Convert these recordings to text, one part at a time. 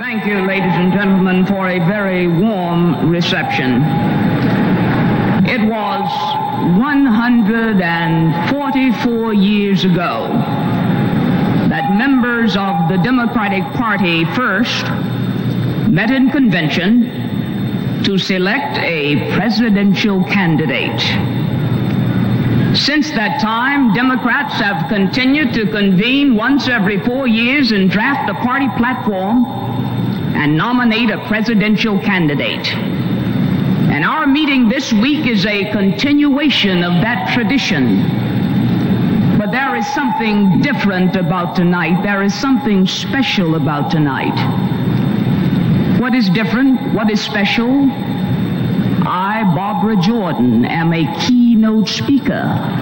Thank you, ladies and gentlemen, for a very warm reception. It was 144 years ago that members of the Democratic Party first met in convention to select a presidential candidate. Since that time, Democrats have continued to convene once every 4 years and draft a party platform and nominate a presidential candidate. And our meeting this week is a continuation of that tradition. But there is something different about tonight. There is something special about tonight. What is different? What is special? I, Barbara Jordan, am a keynote speaker.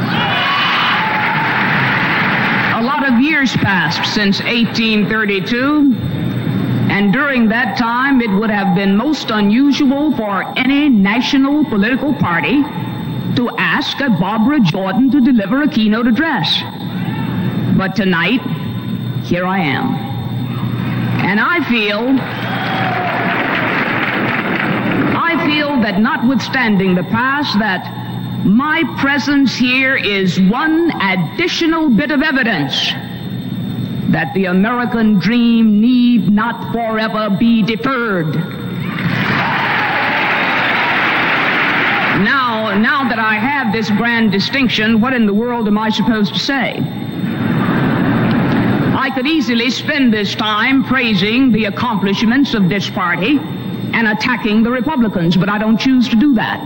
A lot of years passed since 1832, and during that time it would have been most unusual for any national political party to ask a Barbara Jordan to deliver a keynote address. But tonight, here I am. And I feel that notwithstanding the past, that my presence here is one additional bit of evidence that the American dream need not forever be deferred. Now that I have this grand distinction, what in the world am I supposed to say? I could easily spend this time praising the accomplishments of this party and attacking the Republicans, but I don't choose to do that.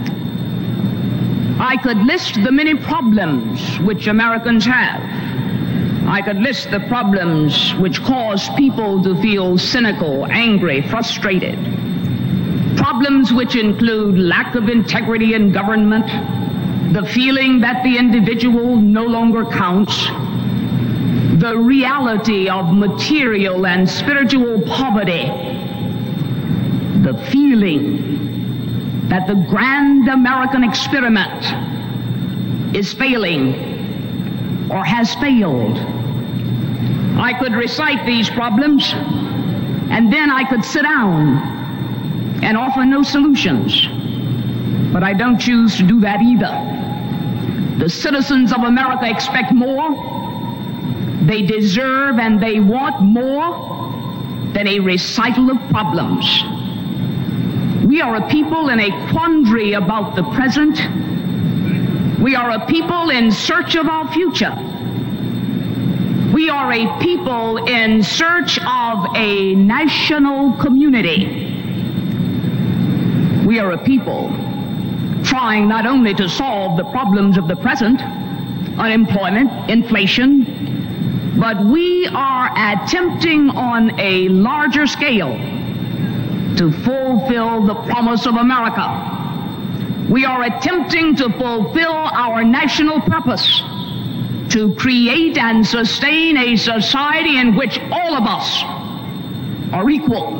I could list the many problems which Americans have. I could list the problems which cause people to feel cynical, angry, frustrated. Problems which include lack of integrity in government, the feeling that the individual no longer counts, the reality of material and spiritual poverty, the feeling that the grand American experiment is failing or has failed. I could recite these problems, and then I could sit down and offer no solutions. But I don't choose to do that either. The citizens of America expect more. They deserve and they want more than a recital of problems. We are a people in a quandary about the present. We are a people in search of our future. We are a people in search of a national community. We are a people trying not only to solve the problems of the present, unemployment, inflation, but we are attempting on a larger scale to fulfill the promise of America. We are attempting to fulfill our national purpose to create and sustain a society in which all of us are equal.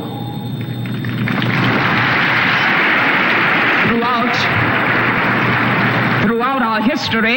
Throughout our history,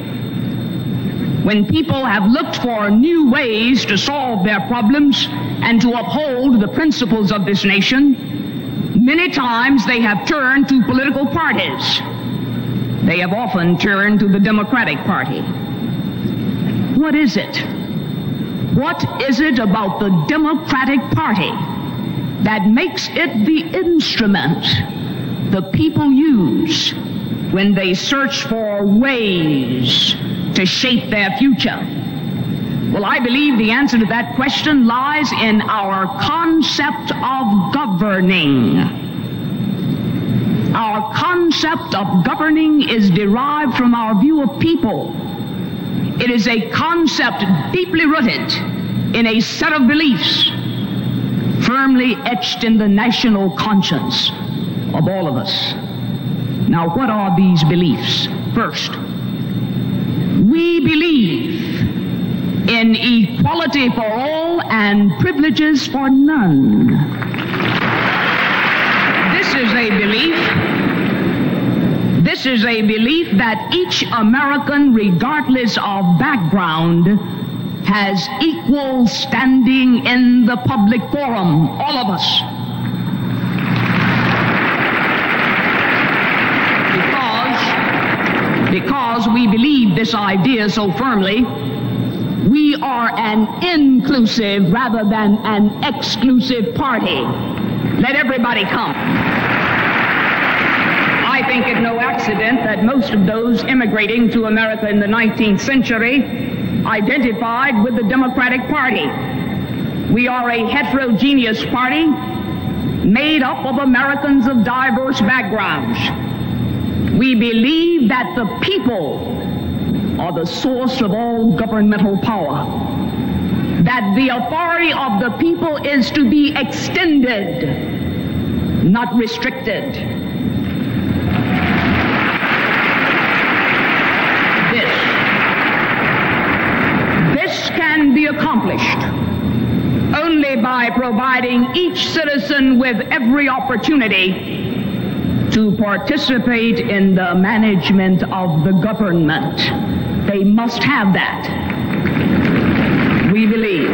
when people have looked for new ways to solve their problems and to uphold the principles of this nation, many times they have turned to political parties. They have often turned to the Democratic Party. What is it? What is it about the Democratic Party that makes it the instrument the people use when they search for ways to shape their future? Well, I believe the answer to that question lies in our concept of governing. Our concept of governing is derived from our view of people. It is a concept deeply rooted in a set of beliefs firmly etched in the national conscience of all of us. Now, what are these beliefs? First, we believe in equality for all and privileges for none. This is a belief that each American, regardless of background, has equal standing in the public forum, all of us. Because we believe this idea so firmly, we are an inclusive rather than an exclusive party. Let everybody come. I think it no accident that most of those immigrating to America in the 19th century identified with the Democratic Party. We are a heterogeneous party made up of Americans of diverse backgrounds. We believe that the people are the source of all governmental power, that the authority of the people is to be extended, not restricted. This can be accomplished only by providing each citizen with every opportunity to participate in the management of the government. They must have that. We believe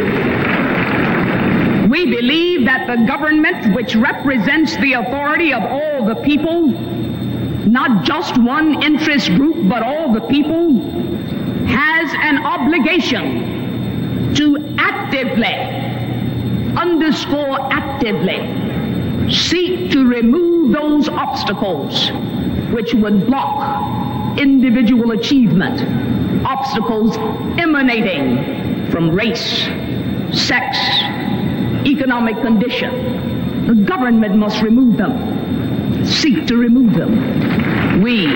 that the government, which represents the authority of all the people, not just one interest group, but all the people, has an obligation to actively, underscore actively, seek to remove those obstacles which would block individual achievement, obstacles emanating from race, sex, economic condition. The government must remove them, seek to remove them. We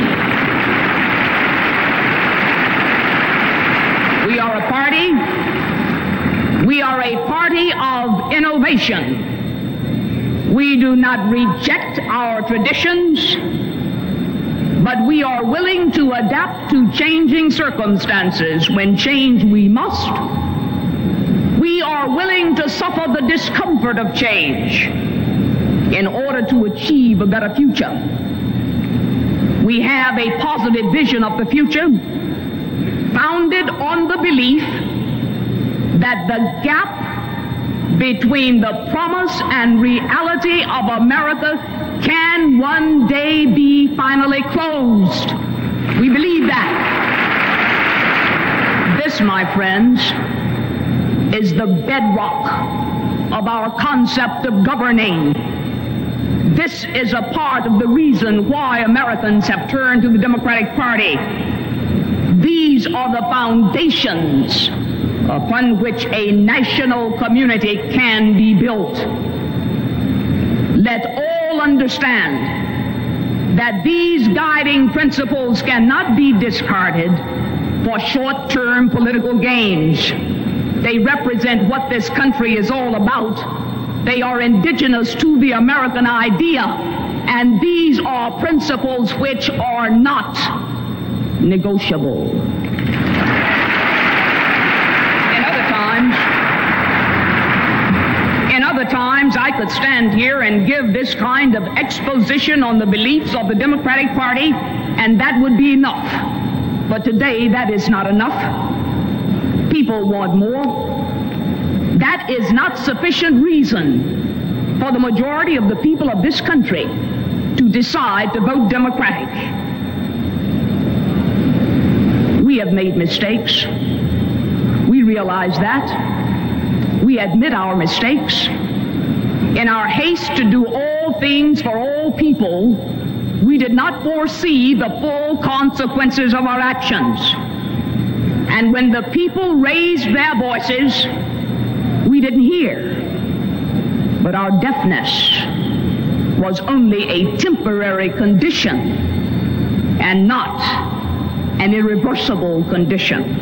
are a party of innovation. We do not reject our traditions, but we are willing to adapt to changing circumstances. When change we must, we are willing to suffer the discomfort of change in order to achieve a better future. We have a positive vision of the future founded on the belief that the gap between the promise and reality of America can one day be finally closed. We believe that. This, my friends, is the bedrock of our concept of governing. This is a part of the reason why Americans have turned to the Democratic Party. These are the foundations upon which a national community can be built. Let all understand that these guiding principles cannot be discarded for short-term political gains. They represent what this country is all about. They are indigenous to the American idea, and these are principles which are not negotiable. In other times, I could stand here and give this kind of exposition on the beliefs of the Democratic Party, and that would be enough. But today, that is not enough. People want more. That is not sufficient reason for the majority of the people of this country to decide to vote Democratic. We have made mistakes. We realize that. We admit our mistakes. In our haste to do all things for all people, we did not foresee the full consequences of our actions. And when the people raised their voices, we didn't hear. But our deafness was only a temporary condition and not an irreversible condition.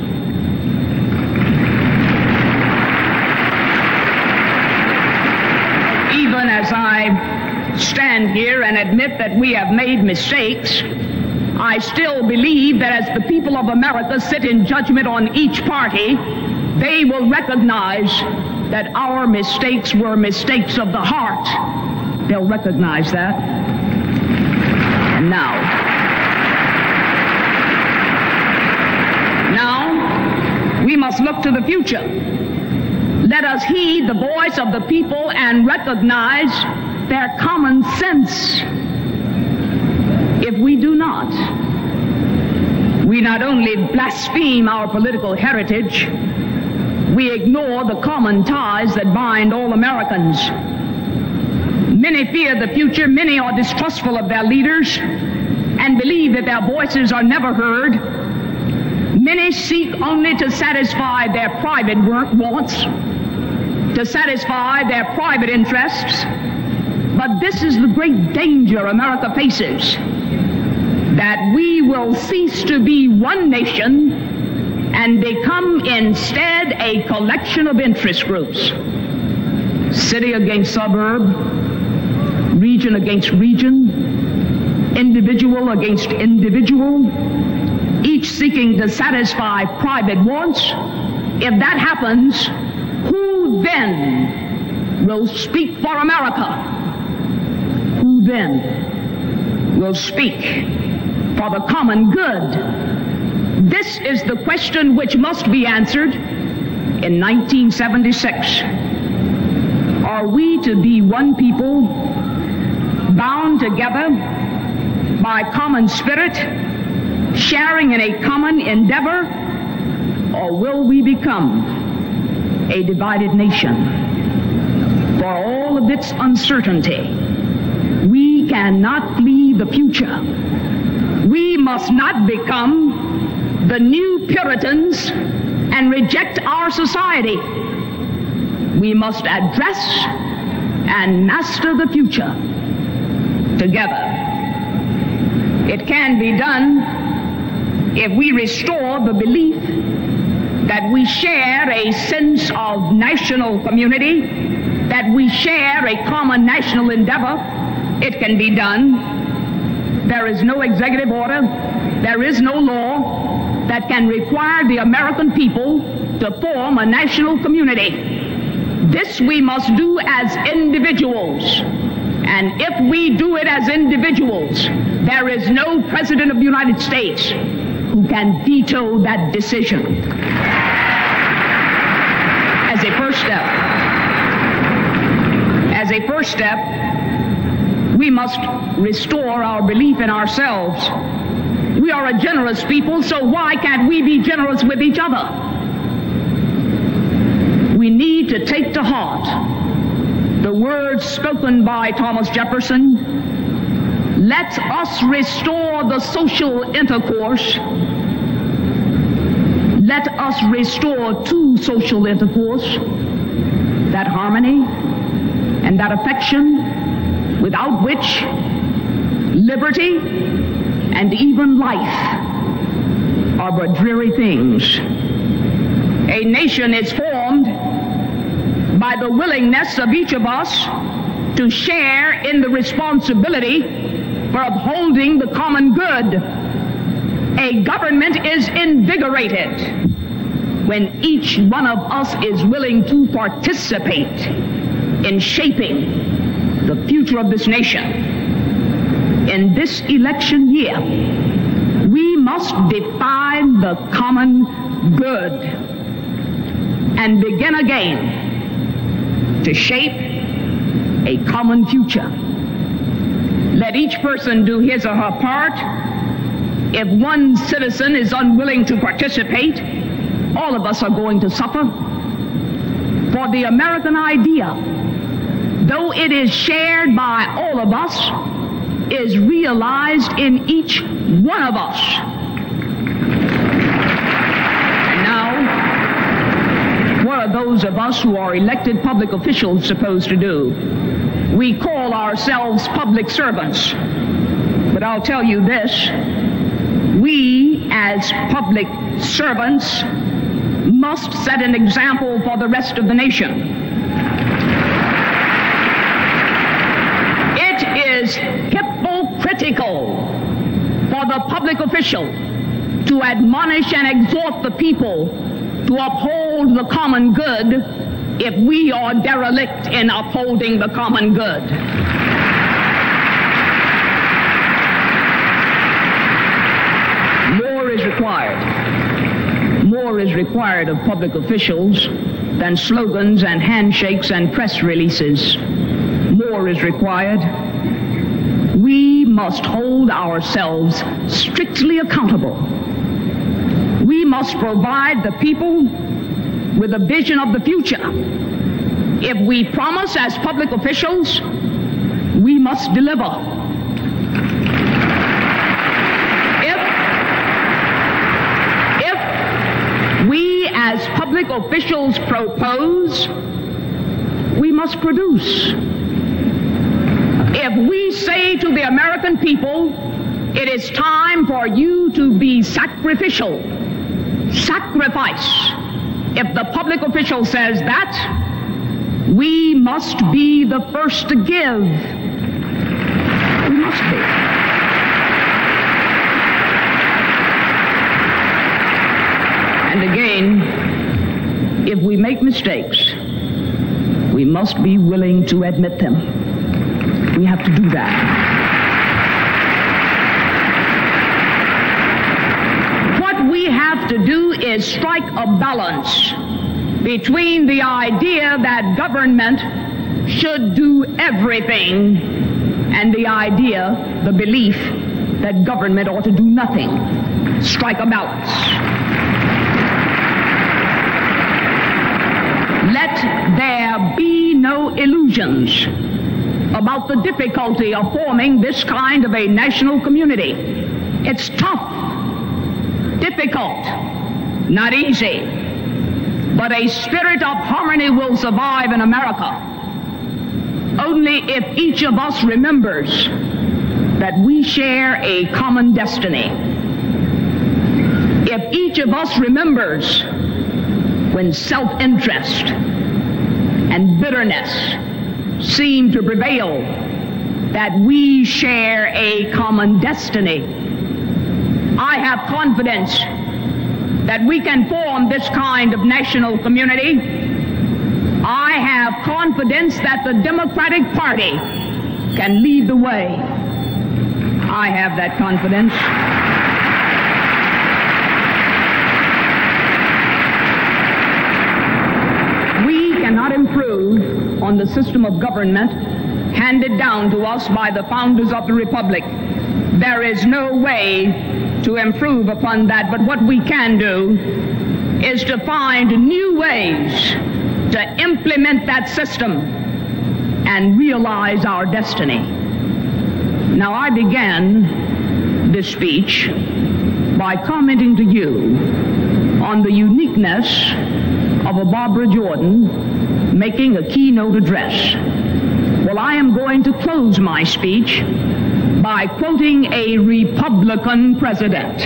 Even as I stand here and admit that we have made mistakes, I still believe that as the people of America sit in judgment on each party, they will recognize that our mistakes were mistakes of the heart. They'll recognize that. And now, We must look to the future. Let us heed the voice of the people and recognize their common sense. If we do not, we not only blaspheme our political heritage, we ignore the common ties that bind all Americans. Many fear the future, many are distrustful of their leaders and believe that their voices are never heard. Many seek only to satisfy their private wants, to satisfy their private interests. But this is the great danger America faces, that we will cease to be one nation and become instead a collection of interest groups. City against suburb, region against region, individual against individual, each seeking to satisfy private wants. If that happens, who then will speak for America? Who then will speak for the common good? This is the question which must be answered in 1976. Are we to be one people, bound together by common spirit, sharing in a common endeavor, or will we become a divided nation? For all of its uncertainty, we cannot flee the future. We must not become the new Puritans and reject our society. We must address and master the future together. It can be done if we restore the belief that we share a sense of national community, that we share a common national endeavor. It can be done. There is no executive order, there is no law that can require the American people to form a national community. This we must do as individuals. And if we do it as individuals, there is no President of the United States who can veto that decision. As a first step, we must restore our belief in ourselves. We are a generous people, so why can't we be generous with each other? We need to take to heart the words spoken by Thomas Jefferson. Let us restore the social intercourse. Let us restore to social intercourse that harmony and that affection without which liberty and even life are but dreary things. A nation is formed by the willingness of each of us to share in the responsibility for upholding the common good. A government is invigorated when each one of us is willing to participate in shaping the future of this nation. In this election year, we must define the common good and begin again to shape a common future. Let each person do his or her part. If one citizen is unwilling to participate, all of us are going to suffer. For the American idea, though it is shared by all of us, is realized in each one of us. And now, what are those of us who are elected public officials supposed to do? We call ourselves public servants. But I'll tell you this, we as public servants must set an example for the rest of the nation. It is hypocritical for the public official to admonish and exhort the people to uphold the common good if we are derelict in upholding the common good. More is required. More more is required of public officials than slogans and handshakes and press releases. More is required. We must hold ourselves strictly accountable. We must provide the people with a vision of the future. If we promise as public officials, we must deliver. If we as public officials propose, we must produce. If we say to the American people, it is time for you to be sacrificial, sacrifice. If the public official says that, we must be the first to give. We must be. And again, if we make mistakes, we must be willing to admit them. We have to do that. What we have to do is strike a balance between the idea that government should do everything and the idea, the belief, that government ought to do nothing. Strike a balance. Let there be no illusions about the difficulty of forming this kind of a national community. It's tough, difficult, not easy. But a spirit of harmony will survive in America only if each of us remembers that we share a common destiny. If each of us remembers when self-interest and bitterness seem to prevail, that we share a common destiny. I have confidence that we can form this kind of national community. I have confidence that the Democratic Party can lead the way. I have that confidence. We cannot improve on the system of government handed down to us by the founders of the Republic. There is no way to improve upon that, but what we can do is to find new ways to implement that system and realize our destiny. Now, I began this speech by commenting to you on the uniqueness of a Barbara Jordan making a keynote address. Well, I am going to close my speech by quoting a Republican president.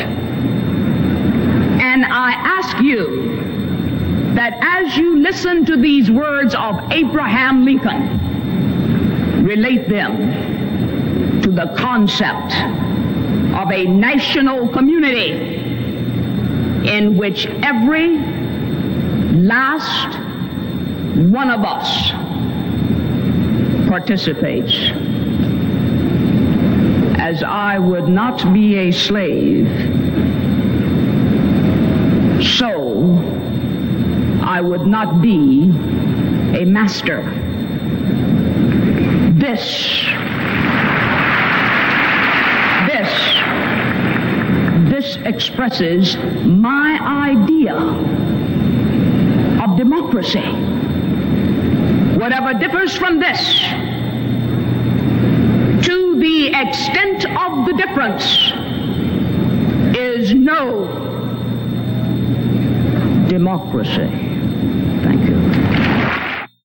And I ask you that as you listen to these words of Abraham Lincoln, relate them to the concept of a national community in which every last one of us participates. As I would not be a slave, so I would not be a master. This expresses my idea of democracy. Whatever differs from this, to the extent of the difference, is no democracy.